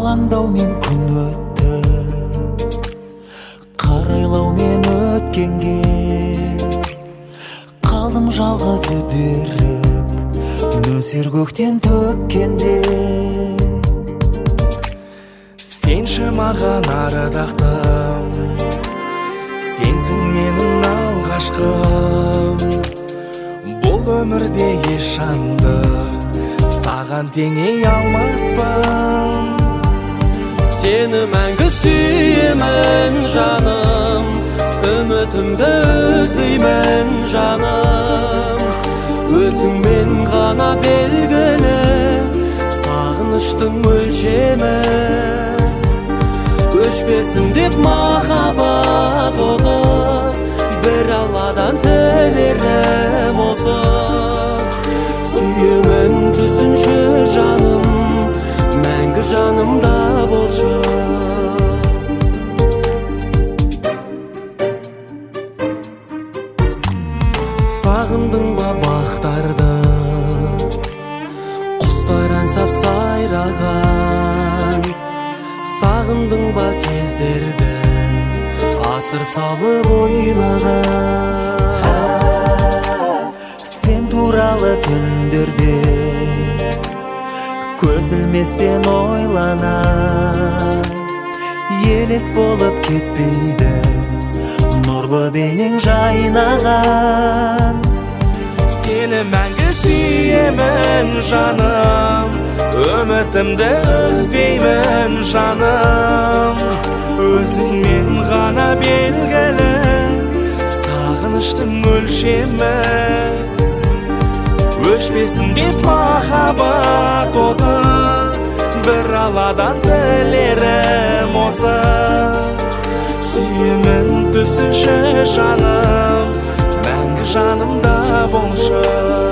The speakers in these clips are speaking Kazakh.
алаңдаумен күн өтті, қарайлаумен өткенге қалдым жалғыз беріп, нөсер көктен төккенде. Сенші маған арыдақтым, сенсің менің алғашқым. Бұл өмірде еш жанды саған теңей алмаспын. Сені мәңгі сүйемін жаным, үмітімді үзбеймін жаным. Өзіңмен ғана белгілі сағыныштың өлшемі. Өшпесін деп махаббат оты, бір алладан тілерім осы. Сүйемін түсінші жаным, мәңгі жанымда болшы. Сағындың ба бақтарды, құстар ән сап сайраған. Сағындың ба кездерді, асыр салып ойнаған. Сен туралы түндерде көз ілместен ойлана, елес болып кетпейді нұрлы бейнең жайнаған. Сені мәңгі сүйемін жаным, үмітімді үзбеймін жаным. Өзіңмен ғана белгілі сағыныштың өлшемі. Өшпесін деп махаббат оты, бір алладан тілерім осы. Сүйемін түсінші жаным, мәңгі жанымда болшы.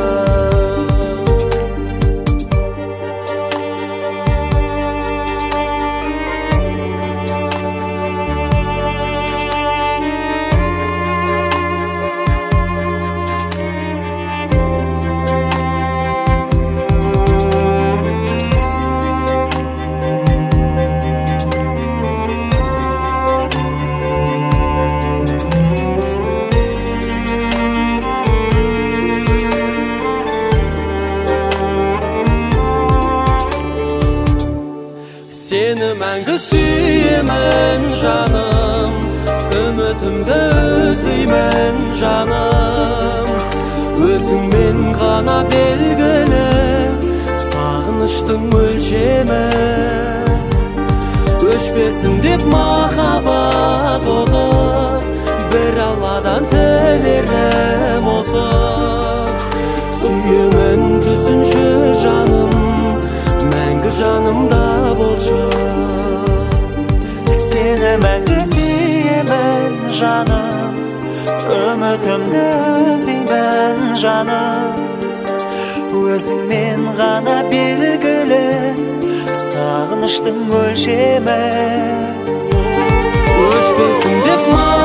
Сені мәңгі сүйемін жаным, үмітімді үзбеймін жаным. Өзіңмен ғана белгілі сағыныштың өлшемі. Өшпесін деп махаббат оты, бір алладан тілерім осы. Сүйемін түсінші жаным, мәңгі жанымда болшы. Сені мәңгі сүйемін жаным, үмітімді үзбеймін жаным. Өзіңмен ғана белгілі сағыныштың өлшемі. Өшпесін деп